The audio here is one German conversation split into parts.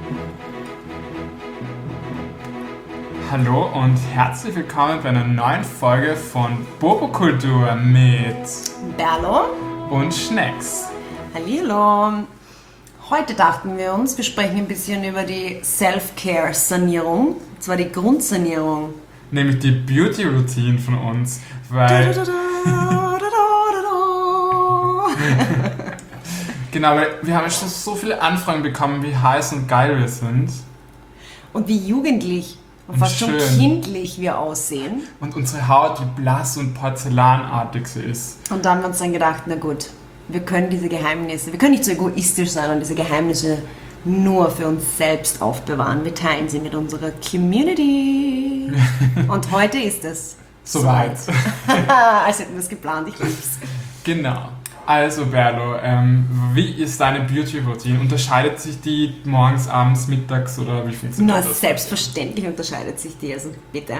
Hallo und herzlich willkommen bei einer neuen Folge von Bobo-Kultur mit Berlo und Schnecks. Hallihallo. Heute dachten wir uns, wir sprechen ein bisschen über die Self-Care-Sanierung, und zwar die Grundsanierung. Nämlich die Beauty-Routine von uns, weil... Genau, weil wir haben schon so viele Anfragen bekommen, wie heiß und geil wir sind. Und wie jugendlich und fast schon kindlich wir aussehen. Und unsere Haut, wie blass und porzellanartig sie ist. Und dann haben wir uns dann gedacht, na gut, wir können diese Geheimnisse, wir können nicht so egoistisch sein und diese Geheimnisse nur für uns selbst aufbewahren. Wir teilen sie mit unserer Community. Und heute ist es soweit. Als hätten wir es geplant, ich lieb's. Genau. Also Berlo, wie ist deine Beauty-Routine? Unterscheidet sich die morgens, abends, mittags oder wie funktioniert das? Selbstverständlich unterscheidet sich die, also bitte.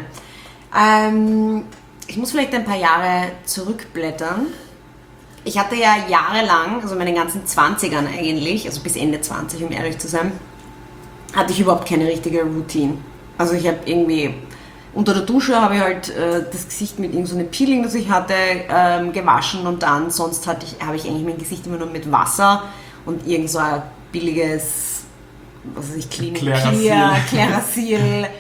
Ich muss vielleicht ein paar Jahre zurückblättern. Ich hatte ja jahrelang, also meine ganzen 20ern eigentlich, also bis Ende 20, um ehrlich zu sein, hatte ich überhaupt keine richtige Routine. Also ich habe irgendwie... Unter der Dusche habe ich halt das Gesicht mit irgendeinem Peeling, das ich hatte, gewaschen und dann sonst habe ich eigentlich mein Gesicht immer nur mit Wasser und irgend so ein billiges, was weiß ich, Klerasil,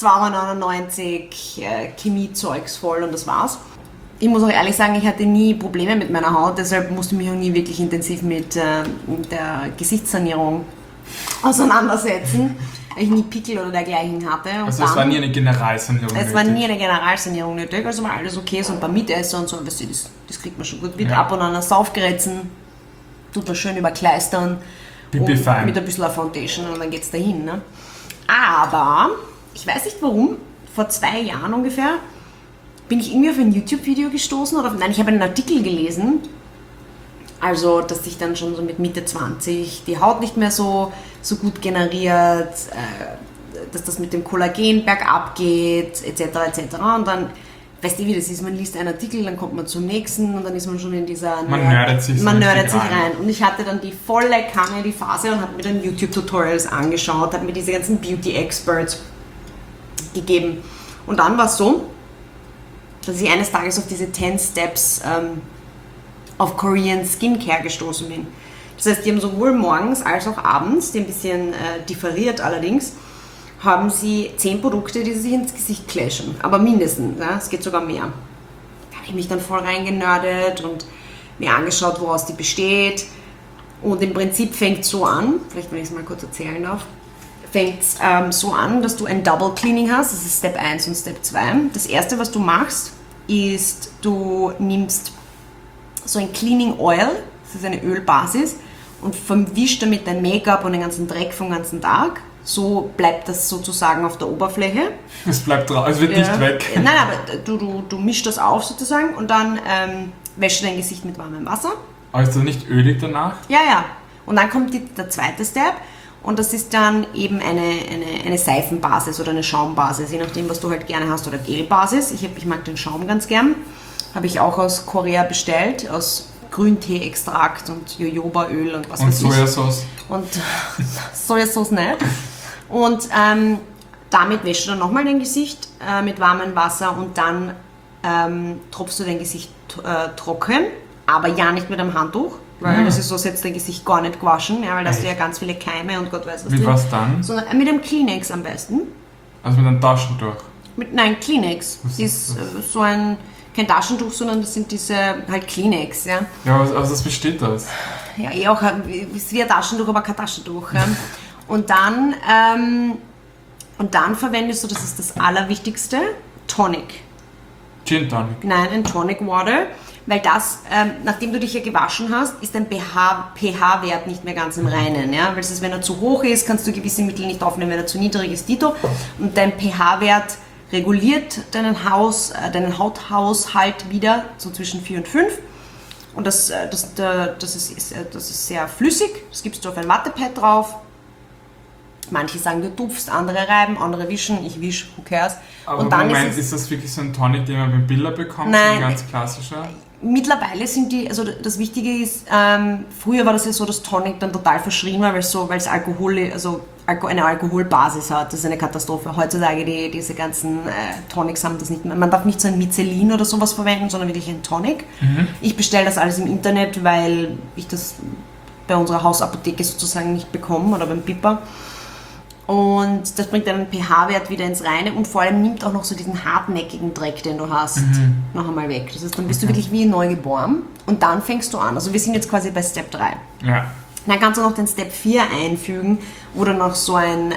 2,99 Chemiezeugs voll und das war's. Ich muss auch ehrlich sagen, ich hatte nie Probleme mit meiner Haut, deshalb musste ich mich auch nie wirklich intensiv mit der Gesichtssanierung auseinandersetzen. Ich nie Pickel oder dergleichen hatte. Und also es war nie eine Generalsanierung nötig? Es war nie eine Generalsanierung nötig, also war alles okay, so ein paar Mitesser und so, weißt du, das kriegt man schon gut mit. Ja. Ab und an ein Saufgrätzen, tut man schön überkleistern mit ein bisschen Foundation und dann geht's dahin. Ne? Aber, ich weiß nicht warum, vor 2 Jahren ungefähr, bin ich irgendwie auf ein YouTube-Video gestoßen, ich habe einen Artikel gelesen, also, dass sich dann schon so mit Mitte 20 die Haut nicht mehr so gut generiert, dass das mit dem Kollagen bergab geht, etc. etc. Und dann, weißt du wie das ist, man liest einen Artikel, dann kommt man zum nächsten und dann ist man schon in dieser... Man nerdet sich rein. Und ich hatte dann die volle Kanne, die Phase und habe mir dann YouTube-Tutorials angeschaut, habe mir diese ganzen Beauty-Experts gegeben. Und dann war es so, dass ich eines Tages auf diese 10 Steps... auf Korean Skincare gestoßen bin. Das heißt, die haben sowohl morgens als auch abends, die ein bisschen differiert allerdings, haben sie 10 Produkte, die sie sich ins Gesicht clashen. Aber mindestens, ja, es geht sogar mehr. Da habe ich mich dann voll reingenördet und mir angeschaut, woraus die besteht. Und im Prinzip fängt es so an, vielleicht wenn ich es mal kurz erzählen darf, fängt es so an, dass du ein Double Cleaning hast, das ist Step 1 und Step 2. Das erste, was du machst, ist, du nimmst so ein Cleaning Oil, das ist eine Ölbasis, und verwischt damit dein Make-up und den ganzen Dreck vom ganzen Tag. So bleibt das sozusagen auf der Oberfläche. Es bleibt drauf, es wird nicht weg. Nein, aber du mischst das auf sozusagen und dann wäschst du dein Gesicht mit warmem Wasser. Aber ist das nicht ölig danach? Ja. Und dann kommt der zweite Step und das ist dann eben eine Seifenbasis oder eine Schaumbasis, je nachdem, was du halt gerne hast, oder Gelbasis. Ich mag den Schaum ganz gern. Habe ich auch aus Korea bestellt, aus Grüntee-Extrakt und Jojobaöl und was weiß ich. Und Sojasauce. Und Sojasauce nicht. Und damit wäschst du dann nochmal dein Gesicht mit warmem Wasser und dann tropfst du dein Gesicht trocken, aber ja nicht mit einem Handtuch, weil das ist so, setzt dein Gesicht gar nicht gewaschen, ja, weil da hast du ja ganz viele Keime und Gott weiß was. Wie was dann? Sondern mit einem Kleenex am besten. Also mit einem Taschentuch? Nein, Kleenex. Das ist so kein Taschentuch, sondern das sind diese halt Kleenex, ja. Ja, also was besteht das? Ja, auch ist wie ein Taschentuch, aber kein Taschentuch. Ja. Und dann verwendest du, das ist das Allerwichtigste, Tonic. Gin Tonic? Nein, ein Tonic Water, weil das, nachdem du dich ja gewaschen hast, ist dein pH-Wert nicht mehr ganz im Reinen. Ja? Weil das ist, wenn er zu hoch ist, kannst du gewisse Mittel nicht aufnehmen, wenn er zu niedrig ist, Dito. Und dein pH-Wert reguliert deinen Hauthaushalt wieder, so zwischen 4 und 5. Und das ist sehr flüssig, das gibst du auf ein Wattepad drauf. Manche sagen, du tupfst, andere reiben, andere wischen, ich wisch, who cares. Aber und dann Moment, ist das wirklich so ein Tonic, den man beim Billa bekommt? Nein, so ein ganz klassischer? Mittlerweile sind die, also das Wichtige ist, früher war das ja so, dass Tonic dann total verschrien war, weil es eine Alkoholbasis hat. Das ist eine Katastrophe. Heutzutage diese ganzen Tonics haben das nicht mehr. Man darf nicht so ein Mycelin oder sowas verwenden, sondern wirklich ein Tonic. Ich bestelle das alles im Internet, weil ich das bei unserer Hausapotheke sozusagen nicht bekomme oder beim Piper. Und das bringt einen pH-Wert wieder ins Reine und vor allem nimmt auch noch so diesen hartnäckigen Dreck, den du hast, noch einmal weg. Das heißt, dann bist du wirklich wie neu geboren und dann fängst du an. Also wir sind jetzt quasi bei Step 3. Ja. Dann kannst du noch den Step 4 einfügen, wo du noch so eine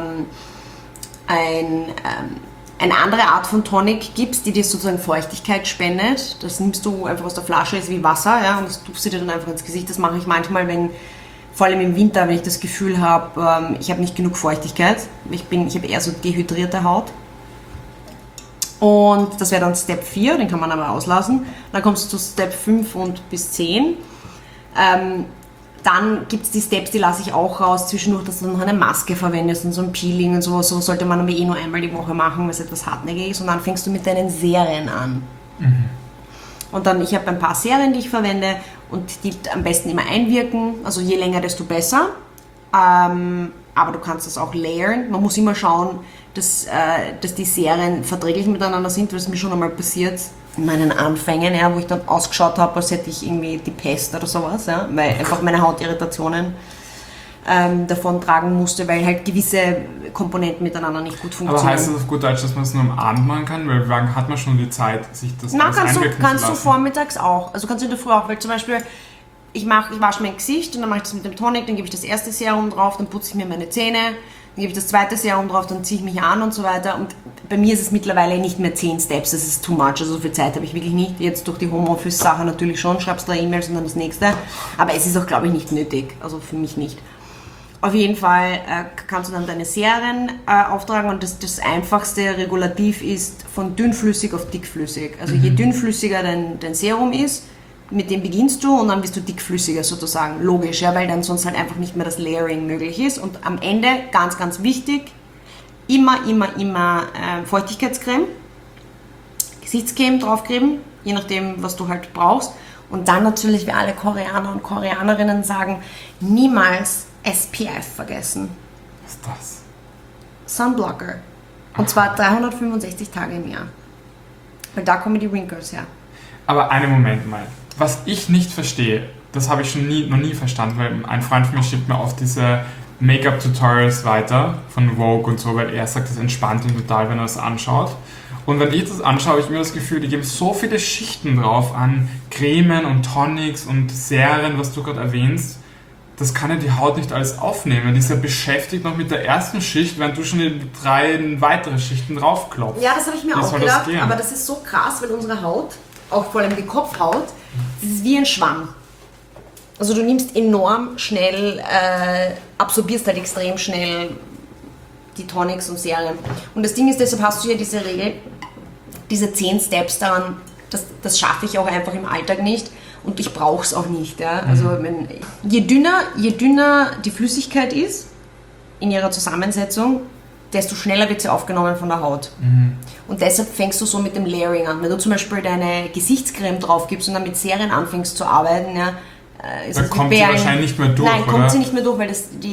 andere Art von Tonic gibst, die dir sozusagen Feuchtigkeit spendet. Das nimmst du einfach aus der Flasche, ist wie Wasser, ja, und das tupfst du dir dann einfach ins Gesicht. Das mache ich manchmal, vor allem im Winter, wenn ich das Gefühl habe, ich habe nicht genug Feuchtigkeit. Ich habe eher so dehydrierte Haut. Und das wäre dann Step 4, den kann man aber auslassen. Dann kommst du zu Step 5 und bis 10. Dann gibt es die Steps, die lasse ich auch raus zwischendurch, dass du noch eine Maske verwendest und so ein Peeling und so. So sollte man aber nur einmal die Woche machen, weil es etwas hartnäckig ist. Und dann fängst du mit deinen Serien an. Und dann, ich habe ein paar Serien, die ich verwende und die am besten immer einwirken. Also je länger, desto besser. Aber du kannst das auch layern. Man muss immer schauen, dass die Serien verträglich miteinander sind, weil es mir schon einmal passiert in meinen Anfängen, ja, wo ich dann ausgeschaut habe, als hätte ich irgendwie die Pest oder sowas, ja, weil einfach meine Haut Irritationen davon tragen musste, weil halt gewisse Komponenten miteinander nicht gut funktionieren. Aber heißt das auf gut Deutsch, dass man es nur am Abend machen kann? Weil wann hat man schon die Zeit, sich das Na, alles einwirken zu lassen? kannst du vormittags auch. Also kannst du in der Früh auch, weil zum Beispiel ich wasche mein Gesicht und dann mache ich das mit dem Tonic, dann gebe ich das erste Serum drauf, dann putze ich mir meine Zähne, dann gebe ich das zweite Serum drauf, dann ziehe ich mich an und so weiter. Und bei mir ist es mittlerweile nicht mehr 10 Steps, das ist too much, also so viel Zeit habe ich wirklich nicht. Jetzt durch die Homeoffice-Sache natürlich schon, schreibst 3 E-Mails und dann das nächste. Aber es ist auch, glaube ich, nicht nötig, also für mich nicht. Auf jeden Fall kannst du dann deine Serien auftragen und das einfachste Regulativ ist von dünnflüssig auf dickflüssig. Also je dünnflüssiger dein Serum ist, mit dem beginnst du und dann bist du dickflüssiger sozusagen. Logisch, ja, weil dann sonst halt einfach nicht mehr das Layering möglich ist. Und am Ende, ganz, ganz wichtig, immer Feuchtigkeitscreme, Gesichtscreme draufgeben, je nachdem, was du halt brauchst. Und dann natürlich, wie alle Koreaner und Koreanerinnen sagen, niemals SPF vergessen. Was ist das? Sunblocker. Und zwar 365 Tage im Jahr. Weil da kommen die Wrinkles her. Aber einen Moment mal. Was ich nicht verstehe, das habe ich noch nie verstanden, weil ein Freund von mir schickt mir oft diese Make-up-Tutorials weiter von Vogue und so, weil er sagt, das entspannt ihn total, wenn er das anschaut. Und wenn ich das anschaue, habe ich immer das Gefühl, die geben so viele Schichten drauf an Cremen und Tonics und Serien, was du gerade erwähnst. Das kann ja die Haut nicht alles aufnehmen. Die ist ja beschäftigt noch mit der ersten Schicht, während du schon die 3 weitere Schichten draufklopfst. Ja, das habe ich mir auch gedacht, aber das ist so krass, weil unsere Haut, auch vor allem die Kopfhaut, das ist wie ein Schwamm. Also du nimmst enorm schnell, absorbierst halt extrem schnell die Tonics und Serien. Und das Ding ist, deshalb hast du ja diese Regel, diese 10 Steps daran, das schaffe ich auch einfach im Alltag nicht. Und ich brauche es auch nicht. Ja? Also je dünner die Flüssigkeit ist in ihrer Zusammensetzung, desto schneller wird sie aufgenommen von der Haut. Und deshalb fängst du so mit dem Layering an. Wenn du zum Beispiel deine Gesichtscreme drauf gibst und dann mit Serien anfängst zu arbeiten, ja, dann kommt sie wahrscheinlich nicht mehr durch, Nein, oder? Kommt sie nicht mehr durch, weil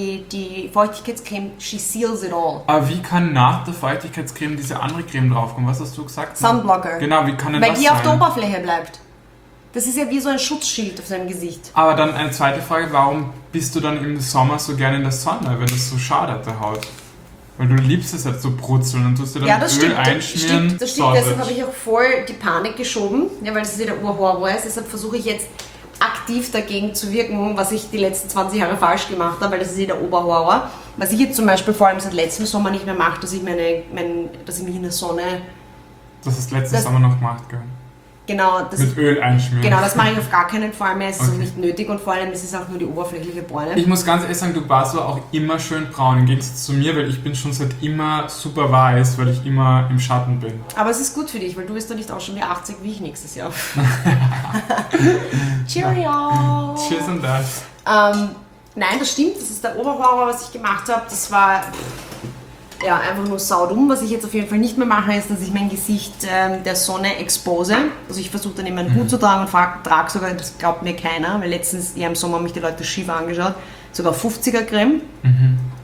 die Feuchtigkeitscreme, she seals it all. Aber wie kann nach der Feuchtigkeitscreme diese andere Creme draufkommen? Was hast du gesagt? Sunblocker. Genau, wie kann denn weil das die sein? auf der Oberfläche bleibt. Das ist ja wie so ein Schutzschild auf deinem Gesicht. Aber dann eine zweite Frage, warum bist du dann im Sommer so gerne in der Sonne, wenn das so schadet der Haut? Weil du liebst es halt so brutzeln und tust dir dann Ja, das Öl stimmt, einschmieren. das stimmt. Deshalb habe ich auch voll die Panik geschoben, ja, weil das wieder Urhorror ist. Deshalb versuche ich jetzt aktiv dagegen zu wirken, was ich die letzten 20 Jahre falsch gemacht habe, weil das ist der Oberhorror. Was ich jetzt zum Beispiel vor allem seit letztem Sommer nicht mehr mache, dass ich mich in der Sonne... Das hast du letzten Sommer noch gemacht, gell? Genau, mit Öl einschmieren. Genau, das mache ich auf gar keinen Fall mehr. Es ist Okay. nicht nötig und vor allem ist es auch nur die oberflächliche Bräune. Ich muss ganz ehrlich sagen, du warst aber auch immer schön braun im Gegensatz zu mir, weil ich bin schon seit immer super weiß, weil ich immer im Schatten bin. Aber es ist gut für dich, weil du wirst doch nicht auch schon wie 80 wie ich nächstes Jahr. Cheerio! Cheers on that. Nein, das stimmt, das ist der Oberhorror, was ich gemacht habe. Das war ja einfach nur saudumm. Was ich jetzt auf jeden Fall nicht mehr mache, ist, dass ich mein Gesicht der Sonne expose. Also ich versuche dann immer einen Hut zu tragen und trage sogar, das glaubt mir keiner, weil letztens im Sommer haben mich die Leute schief angeschaut, sogar 50er Creme.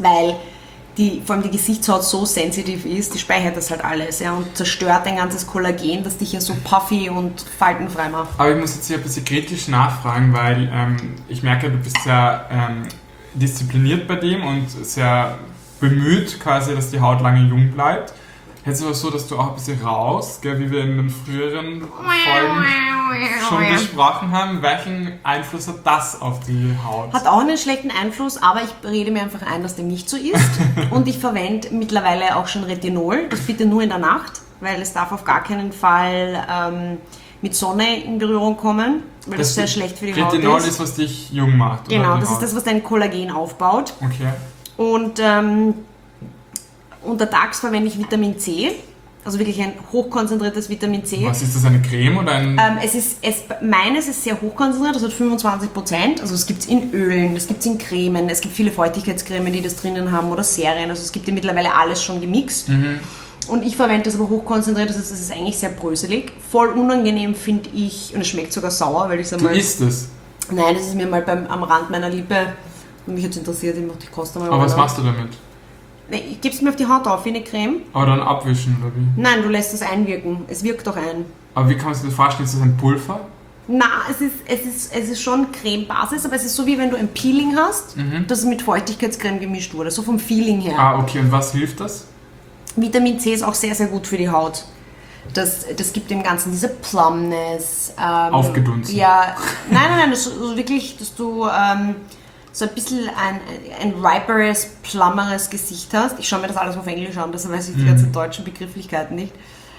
weil vor allem die Gesichtshaut so sensitiv ist, die speichert das halt alles, ja, und zerstört dein ganzes Kollagen, das dich ja so puffy und faltenfrei macht. Aber ich muss jetzt hier ein bisschen kritisch nachfragen, weil ich merke, du bist sehr diszipliniert bei dem und sehr bemüht quasi, dass die Haut lange jung bleibt. Jetzt ist es aber so, dass du auch ein bisschen raus, gell, wie wir in den früheren Folgen schon besprochen haben. Welchen Einfluss hat das auf die Haut? Hat auch einen schlechten Einfluss, aber ich rede mir einfach ein, dass dem nicht so ist. Und ich verwende mittlerweile auch schon Retinol. Das bitte nur in der Nacht, weil es darf auf gar keinen Fall mit Sonne in Berührung kommen, weil das sehr schlecht für die Haut ist. Retinol ist, was dich jung macht. Genau, das ist das, was dein Kollagen aufbaut. Okay. Und untertags verwende ich Vitamin C, also wirklich ein hochkonzentriertes Vitamin C. Was ist das, eine Creme oder ein... Meines ist sehr hochkonzentriert, das hat 25%. Also es gibt es in Ölen, es gibt es in Cremen, es gibt viele Feuchtigkeitscremen, die das drinnen haben oder Serien. Also es gibt ja mittlerweile alles schon gemixt. Und ich verwende das aber hochkonzentriert, das heißt, das ist eigentlich sehr bröselig. Voll unangenehm finde ich, und es schmeckt sogar sauer, weil ich es einmal... Du isst es? Nein, das ist mir mal am Rand meiner Lippe, und mich hat es interessiert, ich koste mal. Aber was machst du damit? Ich gebe es mir auf die Haut auf wie eine Creme. Aber dann abwischen, oder wie? Nein, du lässt es einwirken. Es wirkt doch ein. Aber wie kannst du dir das vorstellen? Ist das ein Pulver? Na, es ist schon Cremebasis, aber es ist so, wie wenn du ein Peeling hast, das mit Feuchtigkeitscreme gemischt wurde. So vom Feeling her. Ah, okay. Und was hilft das? Vitamin C ist auch sehr, sehr gut für die Haut. Das gibt dem Ganzen diese Plumpness. Aufgedunsen. Ja, nein, das ist also wirklich, dass du... so ein bisschen ein riperes, plummeres Gesicht hast. Ich schaue mir das alles auf Englisch an, das weiß ich die ganzen deutschen Begrifflichkeiten nicht.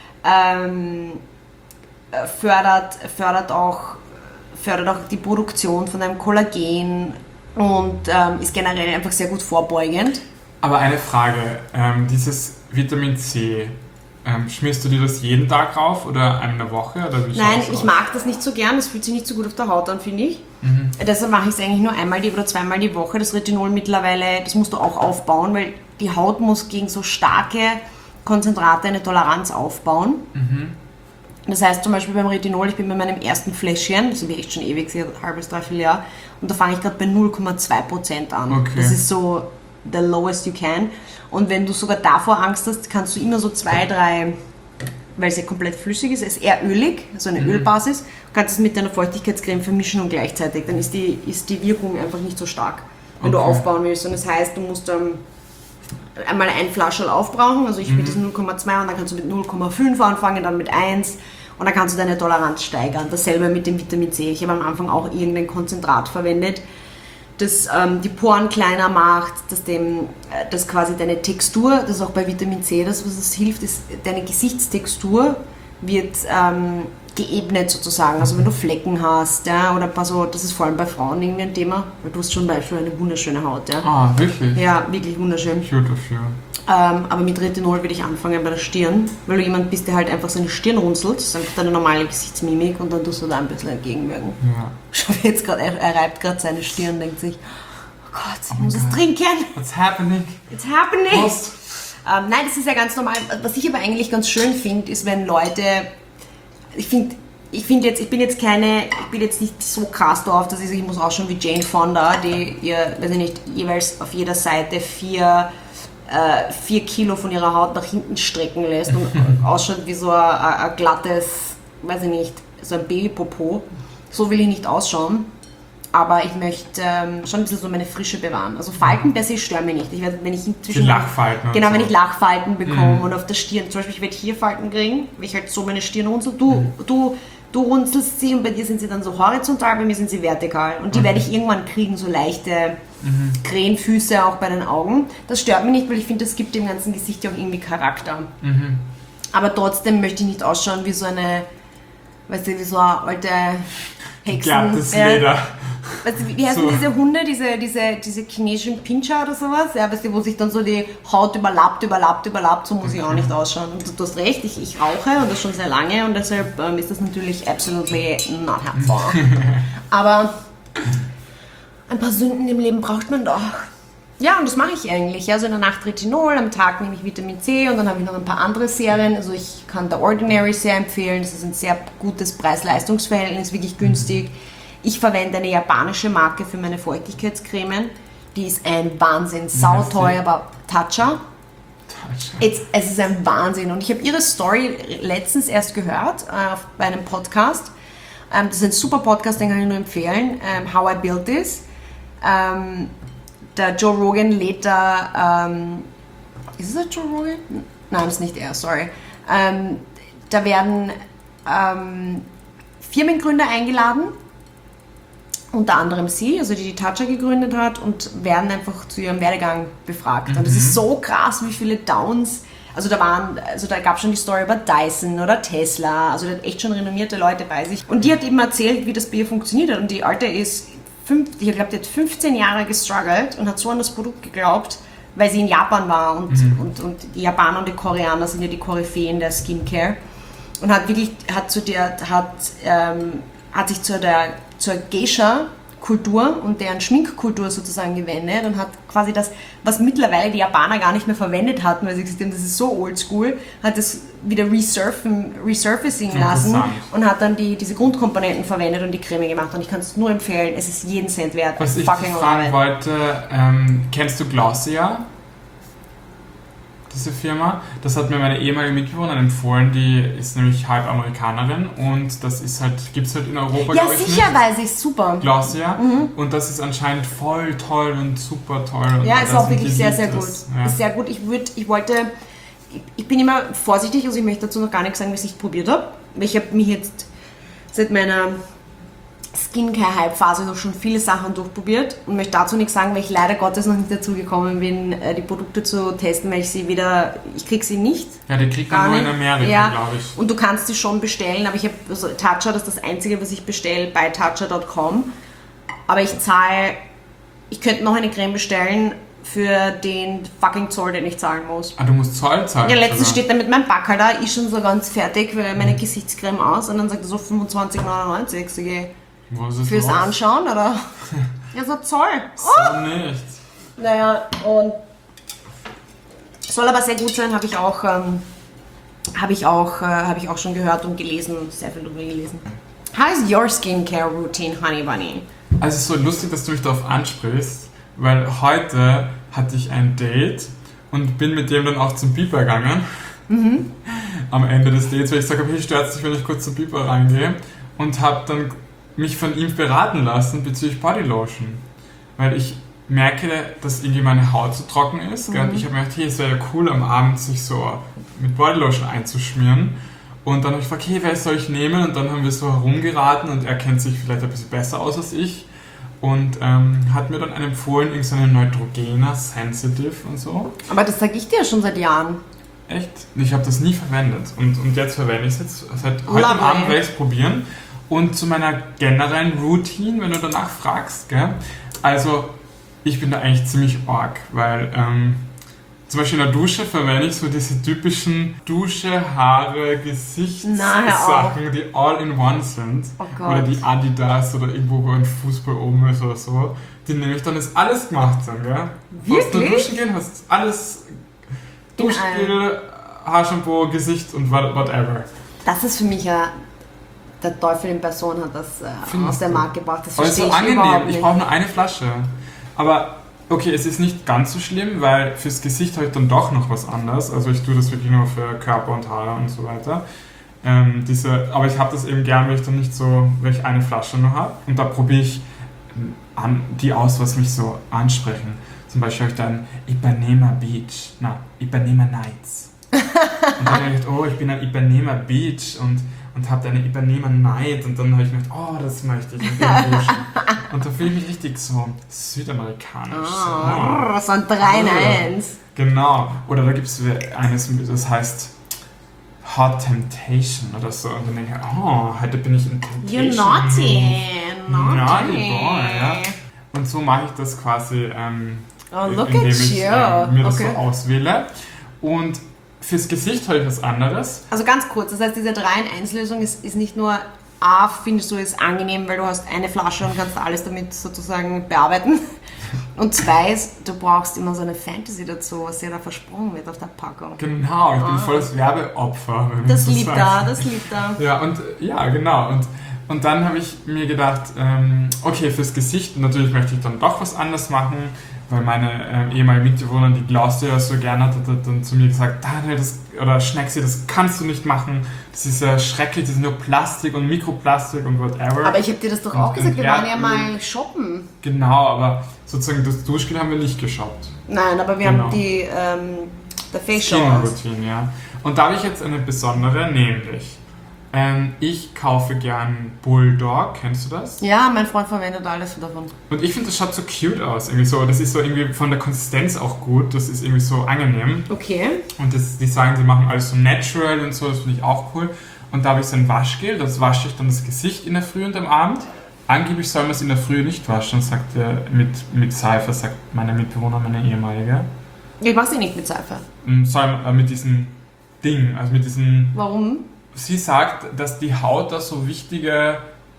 Fördert auch die Produktion von einem Kollagen und ist generell einfach sehr gut vorbeugend. Aber eine Frage, dieses Vitamin C, schmierst du dir das jeden Tag rauf oder einmal in der Woche? Oder wie Nein, ich mag das nicht so gern, das fühlt sich nicht so gut auf der Haut an, finde ich. Deshalb mache ich es eigentlich nur einmal oder zweimal die Woche. Das Retinol mittlerweile, das musst du auch aufbauen, weil die Haut muss gegen so starke Konzentrate eine Toleranz aufbauen. Das heißt zum Beispiel beim Retinol, ich bin bei meinem ersten Fläschchen, das habe ich echt schon ewig, ein halbes, dreiviertel Jahr, und da fange ich gerade bei 0,2% an. Okay. Das ist so the lowest you can. Und wenn du sogar davor Angst hast, kannst du immer so 2, 3, weil es ja komplett flüssig ist, es ist eher ölig, also eine Ölbasis, kannst es mit deiner Feuchtigkeitscreme vermischen und gleichzeitig, dann ist die Wirkung einfach nicht so stark, wenn du aufbauen willst. Und das heißt, du musst einmal ein Flascherl aufbrauchen, also ich mit diesem 0,2 und dann kannst du mit 0,5 anfangen, dann mit 1 und dann kannst du deine Toleranz steigern. Dasselbe mit dem Vitamin C. Ich habe am Anfang auch irgendein Konzentrat verwendet, das die Poren kleiner macht, das quasi deine Textur, das ist auch bei Vitamin C, das was es hilft, ist deine Gesichtstextur wird geebnet sozusagen, also wenn du Flecken hast, ja, oder ein paar so, das ist vor allem bei Frauen irgendwie ein Thema, weil du hast schon beispielsweise eine wunderschöne Haut, ja. Ah, wirklich? Ja, wirklich wunderschön. Cute dafür. Aber mit Retinol würde ich anfangen bei der Stirn, weil du jemand bist, der halt einfach seine Stirn runzelt, das ist einfach deine normale Gesichtsmimik und dann tust du da ein bisschen entgegenwirken. Ja. Schau jetzt gerade, er reibt gerade seine Stirn und denkt sich, oh Gott, ich muss es trinken. What's happening? It's happening. Prost. Nein, das ist ja ganz normal. Was ich aber eigentlich ganz schön finde, ist, wenn Leute, ich bin jetzt nicht so krass drauf, dass ich sage, ich muss ausschauen wie Jane Fonda, die ihr, weiß ich nicht, jeweils auf jeder Seite 4 Kilo von ihrer Haut nach hinten strecken lässt und ausschaut wie so ein glattes, weiß ich nicht, so ein Babypopo. So will ich nicht ausschauen. Aber ich möchte schon ein bisschen so meine Frische bewahren. Also Falten per se stören mich nicht. Wenn ich inzwischen die Lachfalten. Genau, wenn ich Lachfalten bekomme und auf der Stirn, zum Beispiel ich werde hier Falten kriegen, weil ich halt so meine Stirn runzel. Du runzelst sie und bei dir sind sie dann so horizontal, bei mir sind sie vertikal. Und die werde ich irgendwann kriegen, so leichte Krähenfüße auch bei den Augen. Das stört mich nicht, weil ich finde, das gibt dem ganzen Gesicht ja auch irgendwie Charakter. Aber trotzdem möchte ich nicht ausschauen wie so eine, weißt du, wie so eine alte Hexen. Glattes Leder. Weißt du, wie heißen diese Hunde, diese chinesischen Pinscher oder sowas? Ja, weißt du, wo sich dann so die Haut überlappt, so muss ich auch nicht ausschauen. Und du hast recht, ich rauche und das schon sehr lange und deshalb ist das natürlich absolutely not helpful. Aber ein paar Sünden im Leben braucht man doch. Ja, und das mache ich eigentlich. Also in der Nacht Retinol, am Tag nehme ich Vitamin C und dann habe ich noch ein paar andere Serien. Also ich kann The Ordinary sehr empfehlen. Das ist ein sehr gutes Preis-Leistungs-Verhältnis, wirklich günstig. Ich verwende eine japanische Marke für meine Feuchtigkeitscremen. Die ist ein Wahnsinn. Sauteuer, aber Tatcha. Es ist ein Wahnsinn. Und ich habe ihre Story letztens erst gehört bei einem Podcast. Das ist ein super Podcast, den kann ich nur empfehlen. How I Built This. Der Joe Rogan lädt da... ist es der Joe Rogan? Nein, das ist nicht er, sorry. Da werden Firmengründer eingeladen, unter anderem sie, also die Tatcha gegründet hat, und werden einfach zu ihrem Werdegang befragt. Und es ist so krass, wie viele Downs, da gab es schon die Story über Dyson oder Tesla, also die hat echt schon renommierte Leute bei sich. Und die hat eben erzählt, wie das bei ihr funktioniert hat. Und die Alte ist, ich glaube, die hat 15 Jahre gestruggelt und hat so an das Produkt geglaubt, weil sie in Japan war und die Japaner und die Koreaner sind ja die Koryphäen der Skincare. Und hat sich zur Geisha-Kultur und deren Schminkkultur sozusagen gewendet und hat quasi das, was mittlerweile die Japaner gar nicht mehr verwendet hatten, weil sie gesagt haben, das ist so oldschool, hat das wieder resurfacing lassen und hat dann diese Grundkomponenten verwendet und die Creme gemacht. Und ich kann es nur empfehlen, es ist jeden Cent wert. Was ich dich fragen wollte, kennst du Glossier? Diese Firma, das hat mir meine ehemalige Mitbewohnerin empfohlen, die ist nämlich halb Amerikanerin und das ist halt, gibt es halt in Europa, glaube ich, nicht. Ja, sicher, weiß ich, super. Glossier und das ist anscheinend voll toll und super toll. Ja, ist auch wirklich sehr, sehr gut. Ja. Ist sehr gut. Ich bin immer vorsichtig, also ich möchte dazu noch gar nichts sagen, was ich probiert habe. Ich habe mich jetzt seit meiner Skincare-Hype-Phase noch schon viele Sachen durchprobiert und möchte dazu nichts sagen, weil ich leider Gottes noch nicht dazu gekommen bin, die Produkte zu testen, weil ich kriege sie nicht. Ja, die kriegt man nur in Amerika, glaube ich. Und du kannst sie schon bestellen, aber ich habe Tatcha, das ist das Einzige, was ich bestelle, bei Tatcha.com. Aber ich könnte noch eine Creme bestellen für den fucking Zoll, den ich zahlen muss. Ah, du musst Zoll zahlen? Ja, letztens steht da mit meinem Backerl da, ich schon so ganz fertig, weil meine Gesichtscreme aus und dann sagt er so 25,99. So, fürs Anschauen, oder? Ja, so Zoll. So nicht. Naja, und soll aber sehr gut sein, habe ich auch schon gehört und gelesen, sehr viel darüber gelesen. How is your skincare routine, Honey Bunny? Also es ist so lustig, dass du mich darauf ansprichst, weil heute hatte ich ein Date und bin mit dem dann auch zum Biber gegangen. Am Ende des Dates, weil ich sage, okay, stört es dich, wenn ich kurz zum Biber reingehe, und habe dann mich von ihm beraten lassen bezüglich Bodylotion. Weil ich merke, dass irgendwie meine Haut so trocken ist. Und ich habe mir gedacht, hey, es wäre ja cool, am Abend sich so mit Bodylotion einzuschmieren. Und dann habe ich gefragt, hey, was soll ich nehmen? Und dann haben wir so herumgeraten und er kennt sich vielleicht ein bisschen besser aus als ich. Und hat mir dann empfohlen, irgendeine Neutrogena, Sensitive und so. Aber das sage ich dir ja schon seit Jahren. Echt? Ich habe das nie verwendet. Und jetzt verwende ich es jetzt. Seit heute Abend werde ich es probieren. Und zu meiner generellen Routine, wenn du danach fragst, gell? Also ich bin da eigentlich ziemlich arg, weil zum Beispiel in der Dusche verwende ich so diese typischen Dusche, Haare, Gesichtssachen, die all in one sind. Oh Gott. Oder die Adidas oder irgendwo, wo ein Fußball oben ist oder so. Die nehme ich dann, ist alles gemacht dann, gell? Wirklich? Du musst duschen gehen, hast alles Duschgel, Haarshampoo, Gesicht und whatever. Das ist für mich ja... Der Teufel in Person hat das aus der Markt gebracht. Das verstehe ich angenehm. Überhaupt nicht. Ich brauche nur eine Flasche. Aber okay, es ist nicht ganz so schlimm, weil fürs Gesicht habe ich dann doch noch was anderes. Also ich tue das wirklich nur für Körper und Haare und so weiter. Aber ich habe das eben gern, weil ich dann nicht so, weil ich eine Flasche nur habe. Und da probiere ich die aus, was mich so ansprechen. Zum Beispiel habe ich dann Ipanema Nights. Und dann habe ich gedacht, oh, ich bin ein Ipanema Beach und habe eine Ipanema Night und dann habe ich gedacht, oh, das möchte ich mit dem duschen. Und da fühle ich mich richtig so südamerikanisch. So ein 3 in 1. Genau. Oder da gibt es eines, das heißt Hot Temptation oder so. Und dann denke ich, oh, heute bin ich in Temptation. You're naughty. Naughty boy, ja. Und so mache ich das quasi, indem ich mir das so auswähle. Und fürs Gesicht habe ich was anderes. Also ganz kurz, das heißt, diese 3-in-1-Lösung ist nicht nur findest du es angenehm, weil du hast eine Flasche und kannst alles damit sozusagen bearbeiten. Und 2 ist, du brauchst immer so eine Fantasy dazu, was ja da versprochen wird auf der Packung. Genau, ich bin voll das Werbeopfer. Das liegt da. Ja, genau. Und dann habe ich mir gedacht, okay, fürs Gesicht natürlich möchte ich dann doch was anderes machen, weil meine ehemalige Mitbewohnerin, die Claudia so gerne hat dann zu mir gesagt, Daniel, oder Schnecksi, das kannst du nicht machen. Das ist ja schrecklich, das ist nur Plastik und Mikroplastik und whatever. Aber ich habe dir das doch auch gesagt, wir waren ja mal shoppen. Genau, aber sozusagen das Duschgel haben wir nicht geshoppt. Nein, aber wir haben die der Facial Routine, ja. Und da habe ich jetzt eine besondere, nämlich ich kaufe gern Bulldog, kennst du das? Ja, mein Freund verwendet alles davon. Und ich finde, das schaut so cute aus, irgendwie so, das ist so irgendwie von der Konsistenz auch gut, das ist irgendwie so angenehm. Okay. Und die sagen, sie machen alles so natural und so, das finde ich auch cool. Und da habe ich so ein Waschgel, das wasche ich dann das Gesicht in der Früh und am Abend. Angeblich soll man es in der Früh nicht waschen, sagt er mit Seife, sagt meine Mitbewohner, meine ehemalige. Ich mache sie nicht mit Seife. Mit diesem Ding, also mit diesem... Warum? Sie sagt, dass die Haut da so wichtige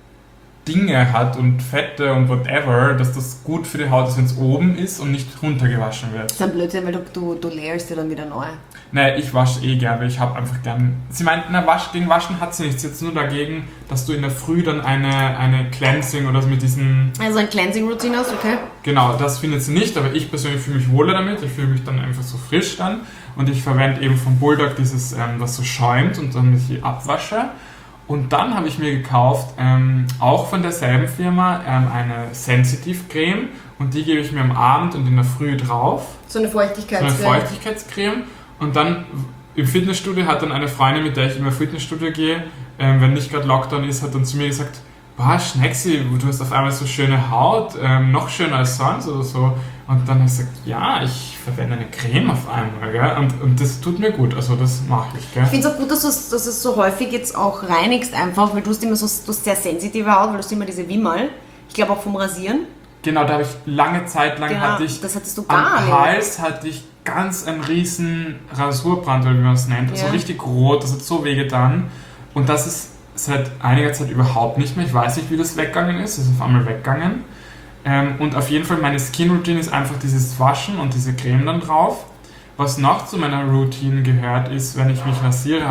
Dinge hat und Fette und whatever, dass das gut für die Haut ist, wenn es oben ist und nicht runtergewaschen wird. Das ist ein Blödsinn, weil du leerst dir dann wieder neu. Naja, ich wasche gern, weil ich habe einfach gern... Sie meint, gegen Waschen hat sie nichts, jetzt nur dagegen, dass du in der Früh dann eine Cleansing oder so mit diesen... Also ein Cleansing-Routine hast, okay? Genau, das findet sie nicht, aber ich persönlich fühle mich wohler damit, ich fühle mich dann einfach so frisch dann und ich verwende eben vom Bulldog dieses, was so schäumt und dann ich abwasche. Und dann habe ich mir gekauft, auch von derselben Firma, eine Sensitive Creme und die gebe ich mir am Abend und in der Früh drauf. So eine Feuchtigkeitscreme. Und dann im Fitnessstudio hat dann eine Freundin, mit der ich immer Fitnessstudio gehe, wenn nicht gerade Lockdown ist, hat dann zu mir gesagt, boah, Schnecksi, du hast auf einmal so schöne Haut, noch schöner als sonst oder so. Und dann habe ich gesagt, ja, ich verwende eine Creme auf einmal, gell? Und das tut mir gut, also das mache ich. Gell? Ich finde es auch gut, dass es so häufig jetzt auch reinigst einfach, weil du hast immer so, du hast sehr sensitive Haut, weil du hast immer diese Wimmerl. Ich glaube auch vom Rasieren. Genau, da habe ich lange Zeit lang hatte ich das hattest du gar am nicht. Hals hatte ich ganz einen riesen Rasurbrand, wie man es nennt, also richtig rot, das hat so wehgetan. Und das ist seit einiger Zeit überhaupt nicht mehr. Ich weiß nicht, wie das weggegangen ist, es ist auf einmal weggegangen. Und auf jeden Fall meine Skin Routine ist einfach dieses Waschen und diese Creme dann drauf. Was noch zu meiner Routine gehört ist, wenn ich mich rasiere,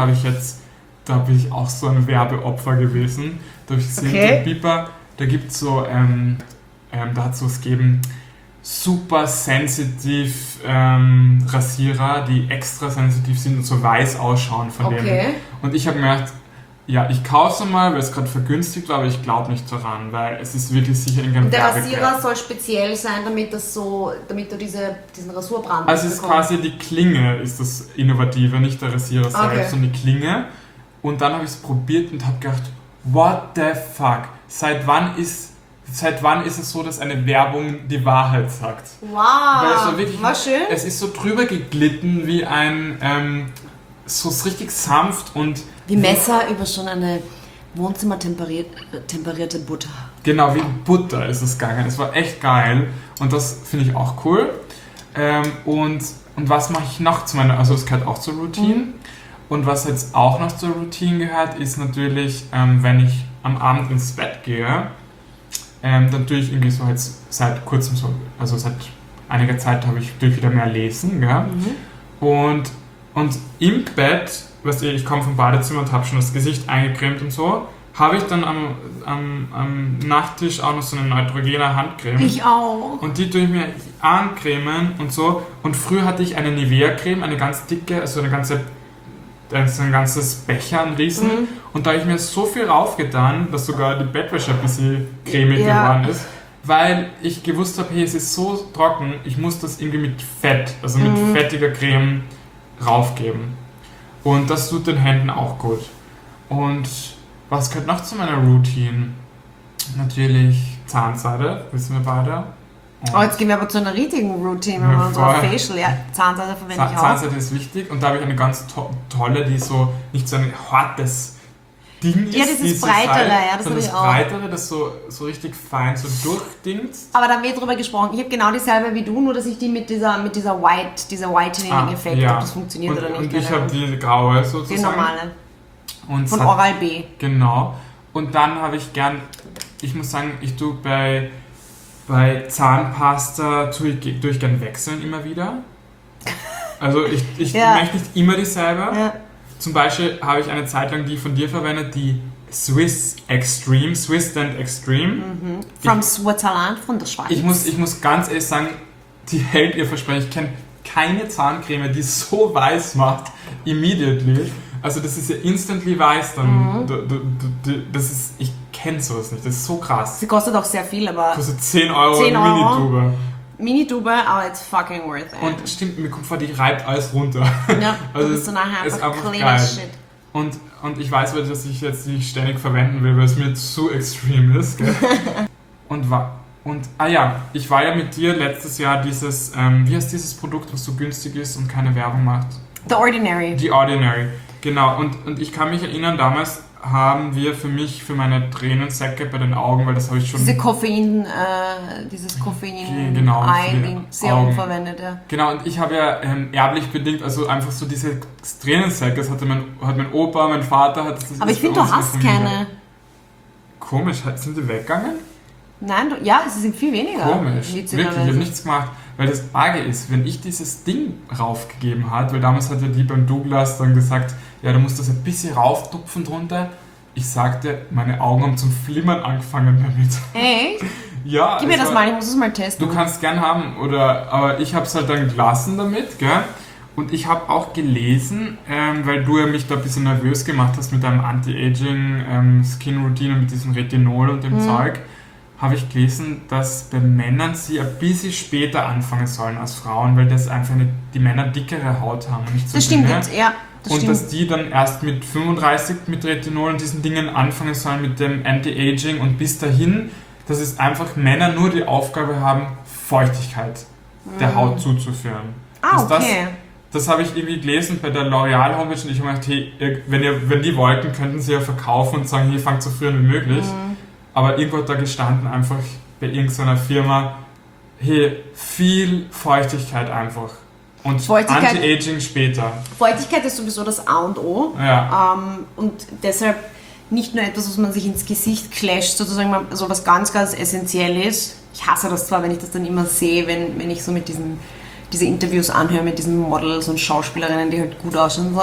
da bin ich auch so ein Werbeopfer gewesen. Da habe ich gesehen, der Biber, da gibt es so, da hat es was gegeben, super sensitive Rasierer, die extra sensitiv sind und so weiß ausschauen von dem. Und ich habe mir gedacht, ja, ich kaufe es mal, weil es gerade vergünstigt war, aber ich glaube nicht daran, weil es ist wirklich sicher irgendein Werbegag. Der Rasierer soll speziell sein, damit du diesen Rasurbrand also es ist quasi die Klinge, ist das Innovative, nicht der Rasierer selbst, sondern die Klinge. Und dann habe ich es probiert und habe gedacht, what the fuck, seit wann ist es so, dass eine Werbung die Wahrheit sagt? Wow, weil es war wirklich, schön. Es ist so drüber geglitten wie so richtig sanft und... Wie Messer über schon eine wohnzimmertemperierte Butter. Genau, wie Butter ist es gegangen. Es war echt geil und das finde ich auch cool. Und was mache ich noch zu meiner... Also es gehört auch zur Routine. Und was jetzt auch noch zur Routine gehört, ist natürlich, wenn ich am Abend ins Bett gehe, dann tue ich irgendwie so jetzt seit kurzem so, also seit einiger Zeit habe ich wieder mehr lesen, ja? Und im Bett, weißt du, ich komme vom Badezimmer und habe schon das Gesicht eingecremt und so, habe ich dann am Nachttisch auch noch so eine neutrogene Handcreme. Ich auch. Und die tue ich mir ancremen und so. Und früher hatte ich eine Nivea-Creme, eine ganz dicke, also ein ganzes Becher, ein Riesen. Und da habe ich mir so viel raufgetan, dass sogar die Bettwäsche ein bisschen cremig geworden ist. Weil ich gewusst habe, hey, es ist so trocken, ich muss das irgendwie mit Fett, also mit fettiger Creme raufgeben. Und das tut den Händen auch gut. Und was gehört noch zu meiner Routine? Natürlich Zahnseide, wissen wir beide. Jetzt gehen wir aber zu einer richtigen Routine, wenn wir unser Facial, Zahnseide verwende ich auch. Zahnseide ist wichtig und da habe ich eine ganz tolle, die so nicht so ein hartes Ding ist. Ja, das ist breitere, das habe ich auch. Das breitere, das so richtig fein so durchdingt. Aber da haben wir drüber gesprochen. Ich habe genau dieselbe wie du, nur dass ich die mit dieser Whitening-Effekt, ob das funktioniert oder nicht. Und ich habe die graue sozusagen. Die normale. Und von Oral-B. Genau. Und dann habe ich ich muss sagen, ich tue bei Zahnpasta tue ich gern wechseln immer wieder. Also ich möchte nicht immer dieselbe. Ja. Zum Beispiel habe ich eine Zeit lang die von dir verwendet, die Swiss Dent Extreme. From Switzerland, von der Schweiz. Ich muss ganz ehrlich sagen, die hält ihr Versprechen. Ich kenne keine Zahncreme, die so weiß macht, immediately. Also das ist ja instantly weiß, dann das ist, ich kenne sowas nicht, das ist so krass. Sie kostet auch sehr viel, aber... Kostet 10 Euro 10 Euro. Minitube. Minitube, aber it's fucking worth it. Und stimmt, mir kommt vor, die reibt alles runter. Ja, also das ist so nachher ist einfach clean geil. as shit. Und ich weiß, dass ich jetzt die ständig verwenden will, weil es mir zu extrem ist. Gell? Ich war ja mit dir letztes Jahr dieses, wie heißt dieses Produkt, was so günstig ist und keine Werbung macht? The Ordinary. The Ordinary, genau. Und ich kann mich erinnern, damals haben wir für meine Tränensäcke bei den Augen, weil das habe ich schon... Dieses Koffein genau, Serum verwendet, ja. Genau, und ich habe ja erblich bedingt, also einfach so diese Tränensäcke, das hat mein Opa, mein Vater... Aber ich finde, du hast keine. Komisch, sind die weggegangen? Nein, es sind viel weniger. Komisch, wirklich, ich habe nichts gemacht. Weil das Arge ist, wenn ich dieses Ding raufgegeben habe, weil damals hat ja die beim Douglas dann gesagt, ja, du musst das ein bisschen rauftupfen drunter. Ich sagte, meine Augen haben zum Flimmern angefangen damit. Echt? Ja. Gib mir das mal, ich muss es mal testen. Du kannst gern haben, aber ich habe es halt dann gelassen damit, gell? Und ich habe auch gelesen, weil du ja mich da ein bisschen nervös gemacht hast mit deinem Anti-Aging Skin-Routine, mit diesem Retinol und dem Zeug, habe ich gelesen, dass bei Männern sie ein bisschen später anfangen sollen als Frauen, weil das einfach die Männer dickere Haut haben und nicht so das stimmt, dünne. ja. Dass die dann erst mit 35 mit Retinol und diesen Dingen anfangen sollen mit dem Anti-Aging und bis dahin, dass es einfach Männer nur die Aufgabe haben, Feuchtigkeit der Haut zuzuführen. Okay. Das habe ich irgendwie gelesen bei der L'Oreal Homepage und ich habe gedacht, hey, wenn die wollten, könnten sie ja verkaufen und sagen, hier, fangt so früh an wie möglich. Aber irgendwo hat da gestanden einfach bei irgendeiner Firma, hey, viel Feuchtigkeit einfach. Und Anti-Aging später. Feuchtigkeit ist sowieso das A und O. Ja. Und deshalb nicht nur etwas, was man sich ins Gesicht clasht, sozusagen so was ganz, ganz essentiell ist. Ich hasse das zwar, wenn ich das dann immer sehe, wenn ich so mit diese Interviews anhöre mit diesen Models und Schauspielerinnen, die halt gut aussehen.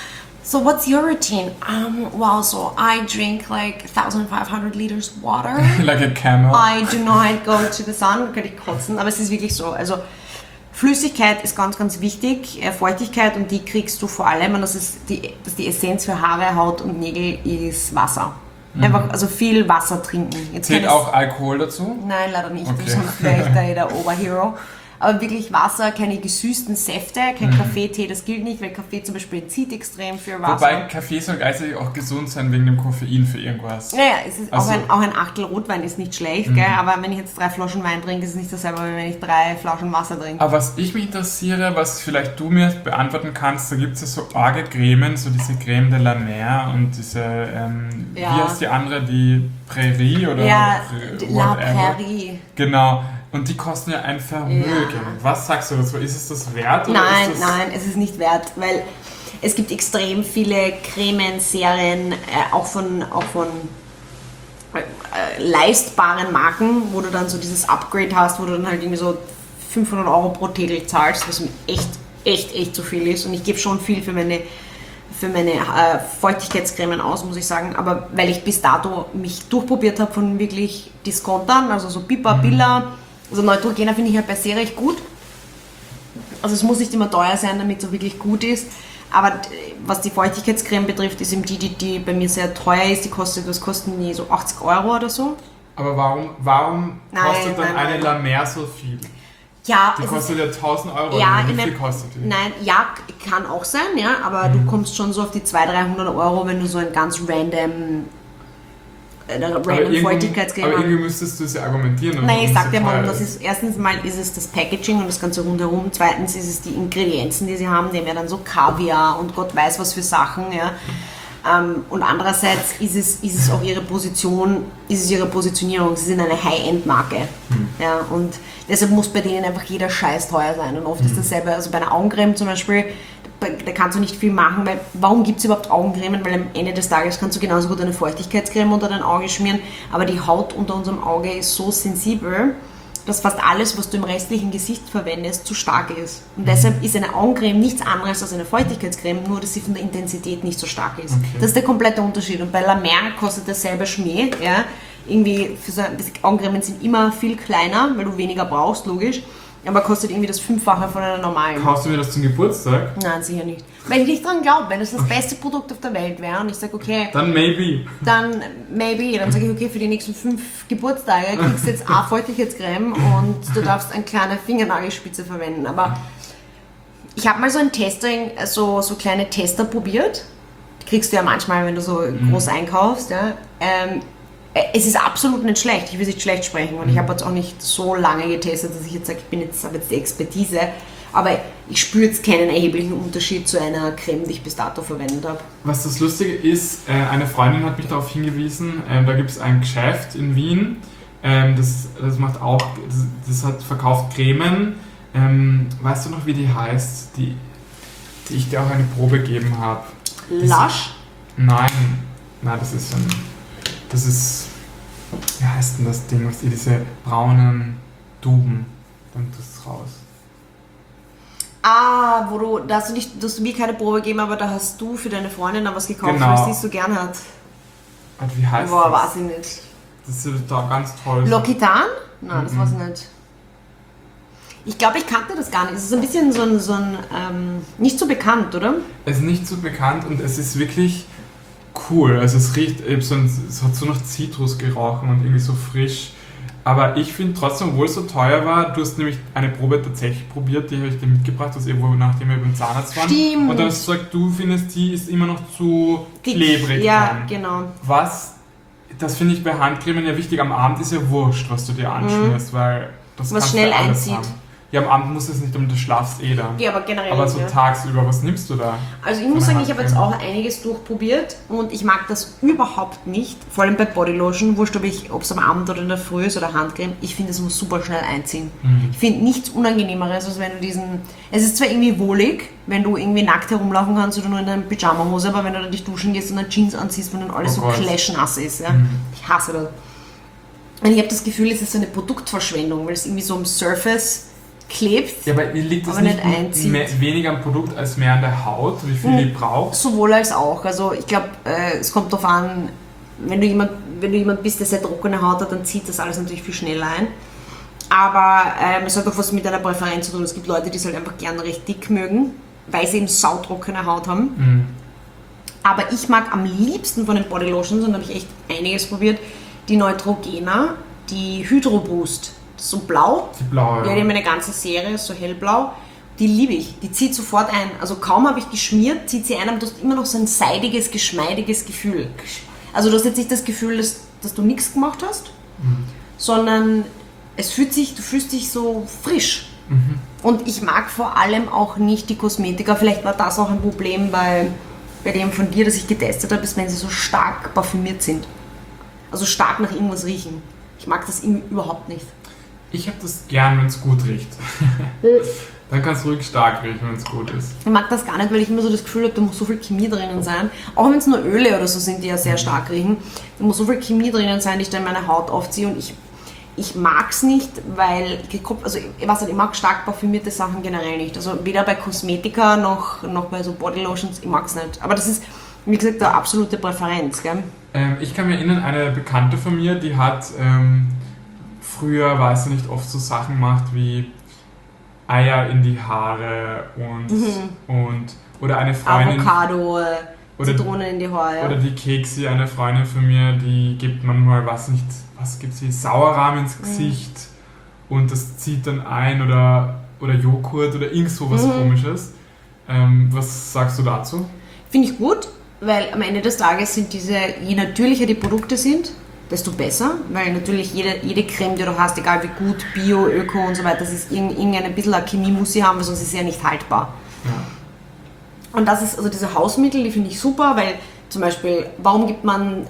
So what's your routine? Wow, so I drink like 1500 liters water. Like a camel. I do not go to the sun, könnte ich kotzen, aber es ist wirklich so. Also Flüssigkeit ist ganz, ganz wichtig, Feuchtigkeit, und die kriegst du vor allem, und das ist die Essenz für Haare, Haut und Nägel, ist Wasser. Einfach, also viel Wasser trinken. Zählt auch Alkohol dazu? Nein, leider nicht, okay. Sonst wäre ich da der Oberhero. Aber wirklich Wasser, keine gesüßten Säfte, kein Kaffee, Tee, das gilt nicht, weil Kaffee zum Beispiel zieht extrem viel Wasser. Wobei Kaffee soll gleichzeitig auch gesund sein wegen dem Koffein für irgendwas. Naja, es ist also auch ein Achtel Rotwein ist nicht schlecht, gell? Aber wenn ich jetzt 3 Flaschen Wein trinke, ist es nicht dasselbe, wie wenn ich 3 Flaschen Wasser trinke. Aber was ich mich interessiere, was vielleicht du mir beantworten kannst, da gibt es ja so arge Cremen, so diese Creme de la Mer und diese, wie heißt die andere, die Prairie oder ja, La whatever. Prairie. Genau. Und die kosten ja ein Vermögen. Ja. Was sagst du dazu? Ist es das wert? Oder nein, ist das nein, es ist nicht wert, weil es gibt extrem viele Cremen, Serien, auch von leistbaren Marken, wo du dann so dieses Upgrade hast, wo du dann halt irgendwie so 500 Euro pro Tegel zahlst, was mir echt zu viel ist. Und ich gebe schon viel für meine Feuchtigkeitscremen aus, muss ich sagen, aber weil ich bis dato mich durchprobiert habe von wirklich Diskontern, also so Pipa, Billa. Also Neutrogena finde ich halt per se recht gut. Also es muss nicht immer teuer sein, damit es auch wirklich gut ist. Aber was die Feuchtigkeitscreme betrifft, ist eben die bei mir sehr teuer ist. Was kosten die? So 80 Euro oder so. Aber warum kostet dann eine La Mer so viel? Ja, die kostet ja 1000 Euro. Ja, wie viel kostet die? Nein, ja, kann auch sein, ja, aber du kommst schon so auf die 200-300 Euro, wenn du so ein ganz random Feuchtigkeitscreme hast. Aber irgendwie müsstest du sie argumentieren. Nein, ich sag dir mal, erstens mal ist es das Packaging und das Ganze rundherum, zweitens ist es die Ingredienzen, die sie haben, die haben ja dann so Kaviar und Gott weiß was für Sachen, ja. Und andererseits ist es auch ihre Positionierung, sie sind eine High-End-Marke. Ja, und deshalb muss bei denen einfach jeder Scheiß teuer sein. Und oft ist dasselbe, also bei einer Augencreme zum Beispiel, da kannst du nicht viel machen, weil warum gibt es überhaupt Augencremen? Weil am Ende des Tages kannst du genauso gut eine Feuchtigkeitscreme unter dein Auge schmieren, aber die Haut unter unserem Auge ist so sensibel, dass fast alles, was du im restlichen Gesicht verwendest, zu stark ist. Und deshalb ist eine Augencreme nichts anderes als eine Feuchtigkeitscreme, nur dass sie von der Intensität nicht so stark ist. Okay. Das ist der komplette Unterschied. Und bei La Mer kostet dasselbe Schmäh. Ja? Irgendwie, die Augencremen sind immer viel kleiner, weil du weniger brauchst, logisch. Aber kostet irgendwie das 5-fache von einer normalen. Kaufst du mir das zum Geburtstag? Nein, sicher nicht. Weil ich nicht dran glaube, wenn das beste Produkt auf der Welt wäre und ich sage, okay, Dann maybe. dann sage ich, okay, für die nächsten 5 Geburtstage kriegst du jetzt eine Feuchtigkeitscreme und du darfst eine kleine Fingernagelspitze verwenden. Aber ich habe mal so ein Testing, so kleine Tester probiert. Die kriegst du ja manchmal, wenn du so groß einkaufst. Ja. Es ist absolut nicht schlecht, ich will nicht schlecht sprechen und ich habe jetzt auch nicht so lange getestet, dass ich jetzt sage, ich habe jetzt die Expertise, aber ich spüre jetzt keinen erheblichen Unterschied zu einer Creme, die ich bis dato verwendet habe. Was das Lustige ist, eine Freundin hat mich darauf hingewiesen, da gibt es ein Geschäft in Wien, das macht auch, das hat verkauft Cremen, weißt du noch, wie die heißt, die ich dir auch eine Probe gegeben habe? Lush? Nein, das ist, wie heißt denn das Ding, was diese braunen Tuben, dann tust du es raus. Da hast du mir keine Probe gegeben, aber da hast du für deine Freundin da was gekauft, Genau. weil sie es so gern hat. Und wie heißt Boah, das? weiß ich nicht. Das ist da ganz toll. L'Occitane? Nein, das war's nicht. Ich glaube, ich kannte das gar nicht. Es ist ein bisschen nicht so bekannt, oder? Es ist nicht so bekannt und es ist wirklich cool. Also es riecht, es hat so nach Zitrus gerochen und irgendwie so frisch. Aber ich finde trotzdem, obwohl es so teuer war, du hast nämlich eine Probe tatsächlich probiert, die habe ich dir mitgebracht, nachdem wir beim Zahnarzt waren. Stimmt. Und dann hast du gesagt, du findest, die ist immer noch zu Dick. klebrig. Ja, dran. genau. Das finde ich bei Handcremen ja wichtig. Am Abend ist ja wurscht, was du dir anschmierst, weil das Was kannst schnell du alles einzieht. haben. Ja, am Abend musst du es nicht, damit du schlafst dann. Ja, aber generell. Aber so ja. tagsüber, was nimmst du da? Also ich muss sagen, ich habe jetzt auch einiges durchprobiert und ich mag das überhaupt nicht. Vor allem bei Bodylotion, wurscht ob es am Abend oder in der Früh ist oder Handcreme, ich finde, es muss super schnell einziehen. Ich finde nichts Unangenehmeres, als wenn du es ist zwar irgendwie wohlig, wenn du irgendwie nackt herumlaufen kannst oder nur in deiner Pyjama-Hose, aber wenn du dann dich duschen gehst und dann Jeans anziehst, wenn dann alles so clashnass ist. Ja? Ich hasse das. Und ich habe das Gefühl, es ist so eine Produktverschwendung, weil es irgendwie so am Surface klebt, Ja, aber liegt das aber nicht nicht einzieht. weniger am Produkt als mehr an der Haut, wie viel die braucht? Sowohl als auch. Also ich glaube, es kommt darauf an, wenn du jemand bist, der sehr trockene Haut hat, dann zieht das alles natürlich viel schneller ein. Aber es hat auch was mit deiner Präferenz zu tun. Es gibt Leute, die es halt einfach gerne recht dick mögen, weil sie eben sautrockene Haut haben. Aber ich mag am liebsten von den Bodylotions, und da habe ich echt einiges probiert, die Neutrogena, die Hydro Boost. Das ist so blau. Die blaue. Ja, die haben eine ganze Serie, ist so hellblau. Die liebe ich. Die zieht sofort ein. Also kaum habe ich geschmiert, zieht sie ein, aber du hast immer noch so ein seidiges, geschmeidiges Gefühl. Also du hast jetzt nicht das Gefühl, dass du nichts gemacht hast, sondern du fühlst dich so frisch. Und ich mag vor allem auch nicht die Kosmetika. Vielleicht war das auch ein Problem bei dem von dir, das ich getestet habe, ist, wenn sie so stark parfümiert sind. Also stark nach irgendwas riechen. Ich mag das überhaupt nicht. Ich habe das gern, wenn es gut riecht. Dann kann es ruhig stark riechen, wenn es gut ist. Ich mag das gar nicht, weil ich immer so das Gefühl habe, da muss so viel Chemie drinnen sein. Auch wenn es nur Öle oder so sind, die ja sehr stark riechen. Da muss so viel Chemie drinnen sein, die ich dann meine Haut aufziehe. Und ich mag es nicht, weil ich mag stark parfümierte Sachen generell nicht. Also weder bei Kosmetika noch bei so Bodylotions, ich mag es nicht. Aber das ist, wie gesagt, eine absolute Präferenz, gell? Ich kann mich erinnern, eine Bekannte von mir, die hat früher, weiß ich nicht, oft so Sachen gemacht wie Eier in die Haare und oder eine Freundin... Avocado, oder, Zitronen in die Haare. Ja. Oder die Keksi, eine Freundin von mir, die gibt manchmal, was gibt sie, Sauerrahm ins Gesicht und das zieht dann ein oder Joghurt oder irgend sowas Komisches. Was sagst du dazu? Finde ich gut, weil am Ende des Tages sind je natürlicher die Produkte sind, desto besser, weil natürlich jede Creme, die du hast, egal wie gut, Bio, Öko und so weiter, das ist ein bisschen eine Chemie muss sie haben, weil sonst ist sie ja nicht haltbar. Ja. Und das ist, also diese Hausmittel, die finde ich super, weil zum Beispiel, warum gibt man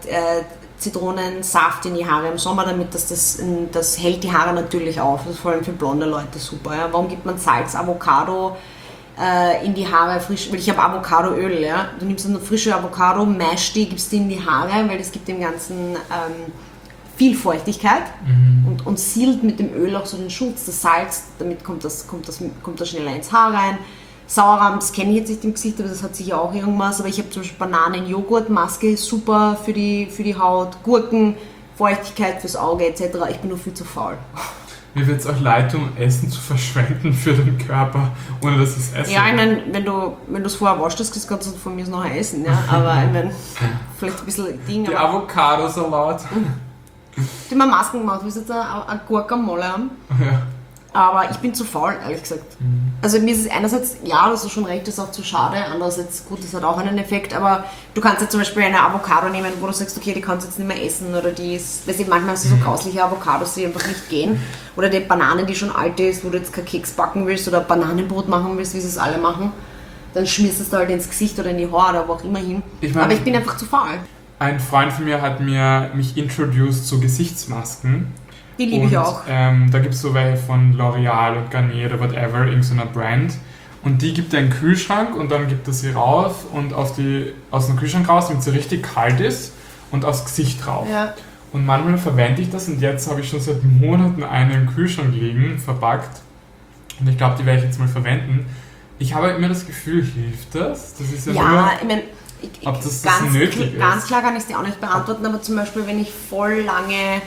Zitronensaft in die Haare im Sommer, damit das hält die Haare natürlich auf, das ist vor allem für blonde Leute super. Ja? Warum gibt man Salz, Avocado in die Haare frisch, weil ich habe Avocadoöl, ja. Du nimmst eine frische Avocado, mashst die, gibst die in die Haare, weil das gibt dem Ganzen viel Feuchtigkeit und sealt mit dem Öl auch so den Schutz, das Salz, damit kommt das schneller ins Haar rein. Sauerrahm, das kenne ich jetzt nicht im Gesicht, aber das hat sicher auch irgendwas, aber ich habe zum Beispiel Bananen-Joghurt-Maske, super für die Haut, Gurken, Feuchtigkeit fürs Auge etc. Ich bin nur viel zu faul. Mir wird es auch leid tun, Essen zu verschwenden für den Körper, ohne dass ich es esse. Ja, ich meine, wenn du es vorher wascht hast, kannst du von mir noch essen, ja. Aber ich meine, vielleicht ein bisschen Ding. Die Avocado-Salat. Ich habe mir Masken gemacht, wir jetzt eine Gurke am Molle haben. Ja. Aber ich bin zu faul, ehrlich gesagt. Also mir ist es einerseits, ja, das ist schon recht, das ist auch zu schade. Andererseits, gut, das hat auch einen Effekt. Aber du kannst jetzt zum Beispiel eine Avocado nehmen, wo du sagst, okay, die kannst du jetzt nicht mehr essen. Oder die ist, weißt du, manchmal hast du so grausliche Avocados, die einfach nicht gehen. Oder die Banane, die schon alt ist, wo du jetzt kein Keks backen willst oder Bananenbrot machen willst, wie sie es alle machen. Dann schmierst du es da halt ins Gesicht oder in die Haare oder wo auch immer hin. Aber ich bin einfach zu faul. Ein Freund von mir hat mich introduced zu Gesichtsmasken. Die liebe ich auch. Da gibt es so welche von L'Oreal und Garnier oder whatever, irgendeiner Brand. Und die gibt er in den Kühlschrank und dann gibt er sie raus und aus dem Kühlschrank raus, wenn sie richtig kalt ist und aufs Gesicht drauf. Ja. Und manchmal verwende ich das und jetzt habe ich schon seit Monaten eine im Kühlschrank liegen, verpackt. Und ich glaube, die werde ich jetzt mal verwenden. Ich habe immer das Gefühl, hilft das? Das ist ja ich meine, ob das nötig ist. Ganz klar kann ich es dir auch nicht beantworten, aber zum Beispiel, wenn ich voll lange...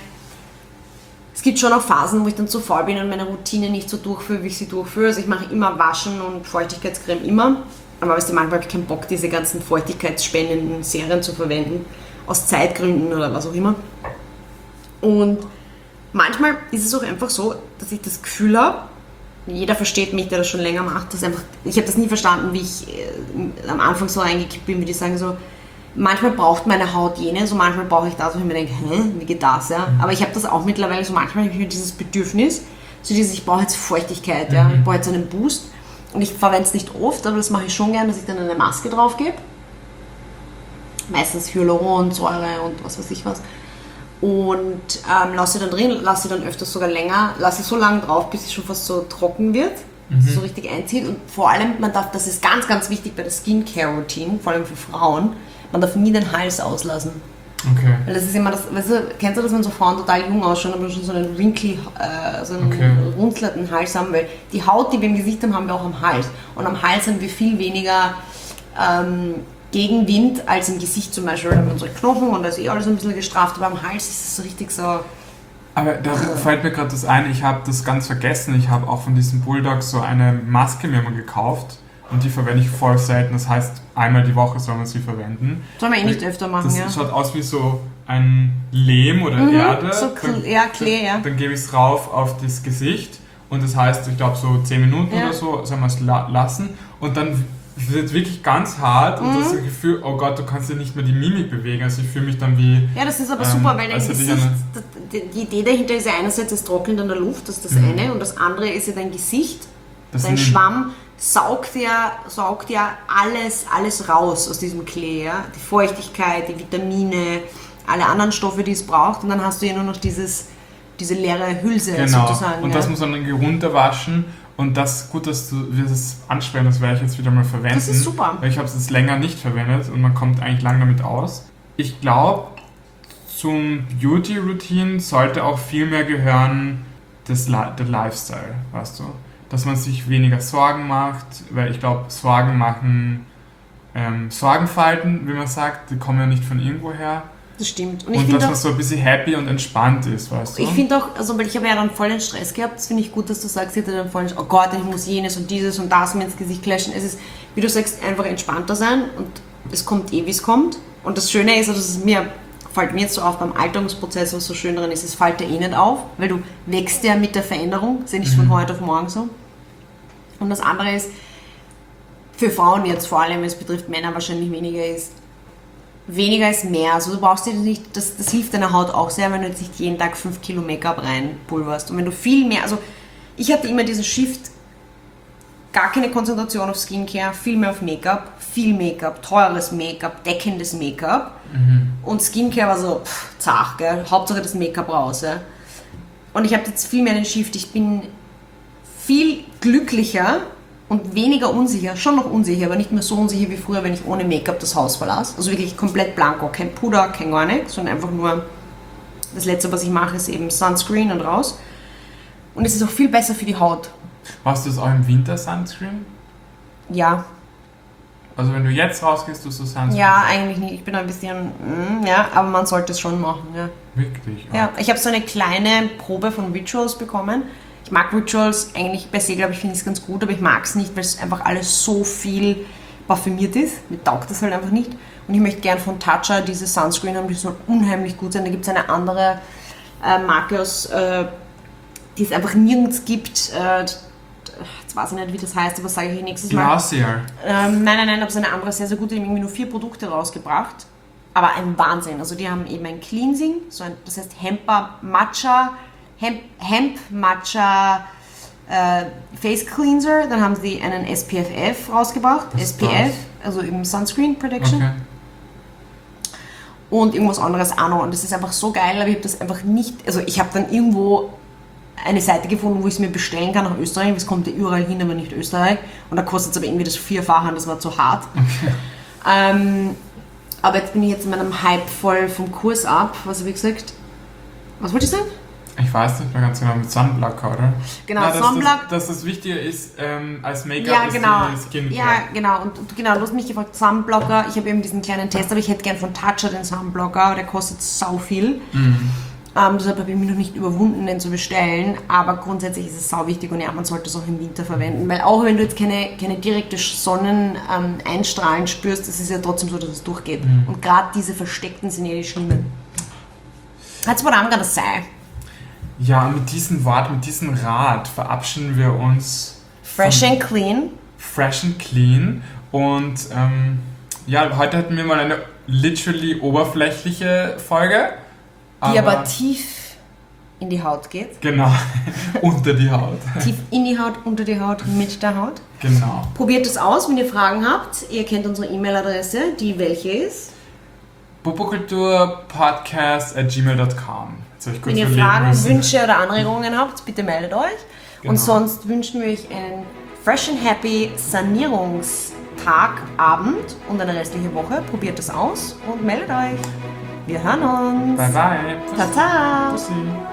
Es gibt schon auch Phasen, wo ich dann zu faul bin und meine Routine nicht so durchführe, wie ich sie durchführe. Also ich mache immer Waschen und Feuchtigkeitscreme immer. Aber weißt du, manchmal habe ich keinen Bock, diese ganzen feuchtigkeitsspendenden Serien zu verwenden. Aus Zeitgründen oder was auch immer. Und manchmal ist es auch einfach so, dass ich das Gefühl habe, jeder versteht mich, der das schon länger macht, dass einfach, ich habe das nie verstanden, wie ich am Anfang so reingekippt bin, wie die sagen so, manchmal braucht meine Haut jene, so manchmal brauche ich das, wo ich mir denke, wie geht das, ja? Aber ich habe das auch mittlerweile, so manchmal habe ich mir dieses Bedürfnis, so dieses, ich brauche jetzt Feuchtigkeit, ja? Ich brauche jetzt einen Boost und ich verwende es nicht oft, aber das mache ich schon gern, dass ich dann eine Maske drauf gebe. Meistens Hyaluronsäure und was weiß ich was. Und lasse sie dann drin, lasse sie dann öfters sogar länger, lasse sie so lange drauf, bis sie schon fast so trocken wird, dass sie so richtig einzieht. Und vor allem, das ist ganz, ganz wichtig bei der Skincare-Routine, vor allem für Frauen, man darf nie den Hals auslassen. Okay. Weil das ist immer das, weißt du, kennst du das, wenn so Frauen total jung ausschauen, aber schon so einen wrinkly, so einen runzelnden Hals haben, weil die Haut, die wir im Gesicht haben, haben wir auch am Hals. Und am Hals haben wir viel weniger Gegenwind als im Gesicht zum Beispiel. Da haben wir unsere Knochen und da ist alles ein bisschen gestrafft, aber am Hals ist es so richtig so... Aber da fällt mir gerade das ein, ich habe das ganz vergessen, ich habe auch von diesem Bulldog so eine Maske mir mal gekauft. Und die verwende ich voll selten, das heißt, einmal die Woche soll man sie verwenden. Soll man nicht öfter machen, das schaut aus wie so ein Lehm oder Erde. So Klee, ja. Dann gebe ich es rauf auf das Gesicht und das heißt, ich glaube so 10 Minuten oder so soll man es lassen und dann wird es wirklich ganz hart und das Gefühl, oh Gott, du kannst ja nicht mehr die Mimik bewegen, also ich fühle mich dann wie... Ja, das ist aber super, weil dein Gesicht, die Idee dahinter ist ja einerseits, es trocknet an der Luft, das ist das eine, und das andere ist ja dein Gesicht, dein Schwamm saugt ja alles raus aus diesem Klee, ja? Die Feuchtigkeit, die Vitamine, alle anderen Stoffe, die es braucht, und dann hast du ja nur noch diese leere Hülse sozusagen. Und das muss man dann runterwaschen und das, gut, dass wir das ansprechen, das werde ich jetzt wieder mal verwenden. Das ist super. Weil ich habe es jetzt länger nicht verwendet und man kommt eigentlich lang damit aus. Ich glaube, zum Beauty-Routine sollte auch viel mehr gehören der Lifestyle, weißt du? Dass man sich weniger Sorgen macht, weil ich glaube, Sorgen machen Sorgenfalten, wie man sagt, die kommen ja nicht von irgendwo her. Das stimmt. Und dass man so ein bisschen happy und entspannt ist, weißt du? Ich finde auch, also weil ich habe ja dann voll den Stress gehabt, das finde ich gut, dass du sagst, ich hatte dann voll, oh Gott, ich muss jenes und dieses und das mir ins Gesicht klatschen. Es ist, wie du sagst, einfach entspannter sein und es kommt wie es kommt. Und das Schöne ist, also fällt mir jetzt so auf beim Alterungsprozess, was so schön dran ist, es fällt dir nicht auf, weil du wächst ja mit der Veränderung, ist ja nicht von heute auf morgen so. Und das andere ist, für Frauen jetzt vor allem, es betrifft Männer wahrscheinlich weniger ist mehr. Also du brauchst dir nicht, das hilft deiner Haut auch sehr, wenn du jetzt nicht jeden Tag 5 Kilo Make-up reinpulverst. Und wenn du viel mehr, also ich hatte immer diesen Shift, gar keine Konzentration auf Skincare, viel mehr auf Make-up, viel Make-up, teures Make-up, deckendes Make-up. Und Skincare war so, zach, gell? Hauptsache das Make-up raus. Ja? Und ich habe jetzt viel mehr den Shift, ich bin viel glücklicher und weniger unsicher, schon noch unsicher, aber nicht mehr so unsicher wie früher, wenn ich ohne Make-up das Haus verlasse. Also wirklich komplett blanko, kein Puder, kein gar nichts, sondern einfach nur das Letzte, was ich mache, ist eben Sunscreen und raus. Und es ist auch viel besser für die Haut. Machst du das auch im Winter, Sunscreen? Ja. Also wenn du jetzt rausgehst, tust du Sunscreen? Ja, eigentlich nicht. Ich bin ein bisschen, ja, aber man sollte es schon machen, ja. Wirklich? Ja, ich habe so eine kleine Probe von Rituals bekommen. Ich mag Rituals eigentlich per se, glaube ich, finde ich es ganz gut, aber ich mag es nicht, weil es einfach alles so viel parfümiert ist. Mir taugt das halt einfach nicht. Und ich möchte gern von Tatcha diese Sunscreen haben, die soll unheimlich gut sein. Da gibt es eine andere Marke aus, die es einfach nirgends gibt. Jetzt weiß ich nicht, wie das heißt, aber sage ich nächstes Mal. Glacier. Nein, aber es ist eine andere, sehr, sehr gute. Die haben irgendwie nur 4 Produkte rausgebracht. Aber ein Wahnsinn. Also die haben eben ein Cleansing, das heißt Hemp Matcha Face Cleanser. Dann haben sie einen SPF rausgebracht. SPF, also eben Sunscreen Protection. Okay. Und irgendwas anderes auch noch. Und das ist einfach so geil, aber ich habe das einfach nicht, also ich habe dann irgendwo eine Seite gefunden, wo ich es mir bestellen kann nach Österreich. Es kommt ja überall hin, aber nicht Österreich. Und da kostet es aber irgendwie das 4-fache und das war zu hart. Okay. Aber jetzt bin ich in meinem Hype voll vom Kurs ab. Was habe ich gesagt? Was wollte ich sagen? Ich weiß nicht mehr ganz genau, mit Sunblocker, oder? Genau, na, Sunblock. Dass das Wichtige ist, als Make-up Ja, ist genau. die Skincare. Ja, genau. Und genau, du hast mich gefragt, Sunblocker. Ich habe eben diesen kleinen Test, aber ich hätte gern von Tatcha den Sunblocker, aber der kostet sau viel. Deshalb habe ich mich noch nicht überwunden, den zu bestellen. Aber grundsätzlich ist es sau wichtig und ja, man sollte es auch im Winter verwenden. Weil auch wenn du jetzt keine direkte Sonneneinstrahlen spürst, ist es ja trotzdem so, dass es durchgeht. Und gerade diese versteckten sind ja die schlimmen. That's what I'm gonna say. Ja, und mit diesem Wort, mit diesem Rat verabschieden wir uns. Fresh and clean. Fresh and clean. Und ja, heute hatten wir mal eine literally oberflächliche Folge. Die aber tief in die Haut geht. Genau, unter die Haut. Tief in die Haut, unter die Haut, mit der Haut. Genau. Probiert es aus, wenn ihr Fragen habt. Ihr kennt unsere E-Mail-Adresse, die welche ist? popokulturpodcast@gmail.com. Wenn ihr Fragen, Wünsche oder Anregungen habt, bitte meldet euch. Genau. Und sonst wünschen wir euch einen fresh and happy Sanierungstag, Abend und eine restliche Woche. Probiert es aus und meldet euch. Wir hören uns. Bye bye. Tata. Pussy.